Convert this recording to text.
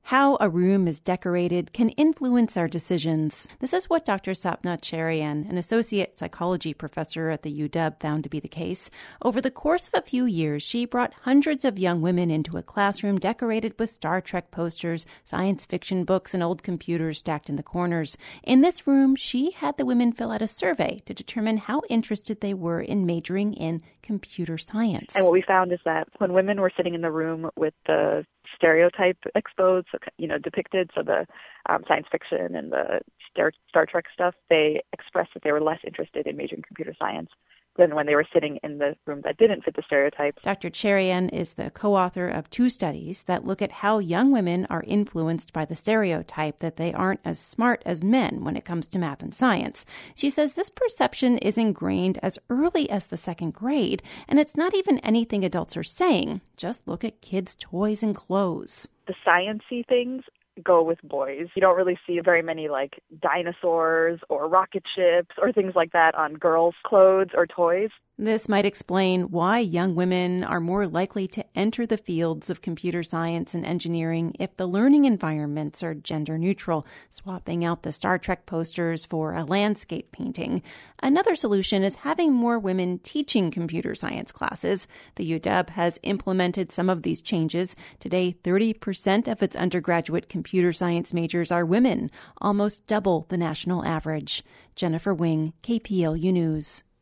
How a room is decorated can influence our decisions. This is what Dr. Sapna Cherian, an associate psychology professor at the UW, found to be the case. Over the course of a few years, she brought hundreds of young women into a classroom decorated with Star Trek posters, science fiction books, and old computers stacked in the corners. In this room, she had the women fill out a survey to determine how interested they were in majoring in computer science. And what we found is that when women were sitting in the room with the stereotype exposed, depicted, so the science fiction and the Star Trek stuff, they expressed that they were less interested in majoring in computer science than when they were sitting in the room that didn't fit the stereotypes. Dr. Cherian is the co-author of 2 studies that look at how young women are influenced by the stereotype that they aren't as smart as men when it comes to math and science. She says this perception is ingrained as early as the 2nd grade, and it's not even anything adults are saying. Just look at kids' toys and clothes. The science-y things go with boys. You don't really see very many like dinosaurs or rocket ships or things like that on girls' clothes or toys. This might explain why young women are more likely to enter the fields of computer science and engineering if the learning environments are gender neutral, swapping out the Star Trek posters for a landscape painting. Another solution is having more women teaching computer science classes. The UW has implemented some of these changes. Today, 30% of its undergraduate computer science majors are women, almost double the national average. Jennifer Wing, KPLU News.